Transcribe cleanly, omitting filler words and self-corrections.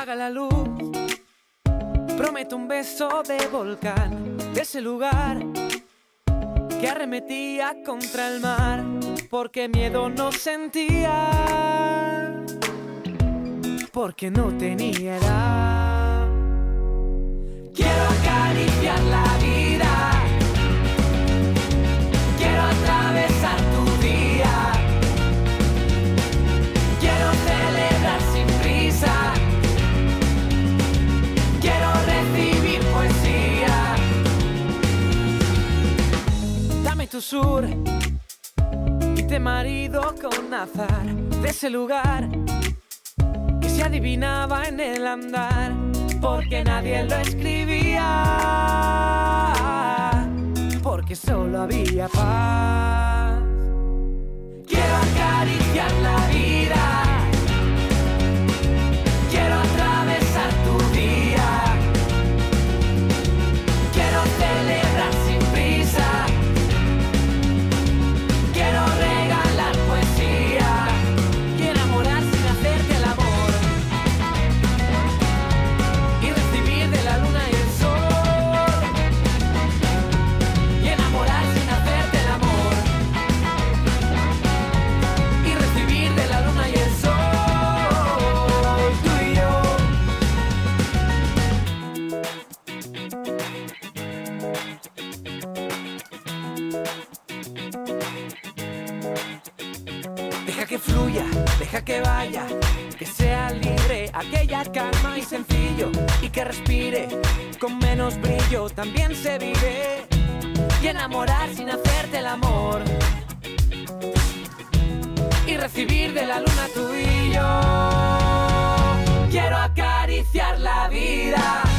apaga la luz. Prometo un beso de volcán, de ese lugar que arremetía contra el mar, porque miedo no sentía, porque no tenía edad. Quiero acariciar la vida, quiero atravesar tu día, quiero celebrar sin prisa, quiero recibir poesía. Dame tu sur y te marido con azar, de ese lugar que se adivinaba en el andar, porque nadie lo escribía, porque solo había paz. Quiero acariciar la vida, quiero atravesar tu día, quiero celebrar sin prisa, quiero regalar poesía y enamorar sin hacerte el amor, y recibir de la luna y el sol, y enamorar sin hacerte el amor, y recibir de la luna y el sol, tú y yo. Deja que fluya, deja que vaya, que sea libre aquella calma y sencillo, y que respire con menos brillo, también se vive, y enamorar sin hacerte el amor, y recibir de la luna tú y yo. Quiero acariciar la vida,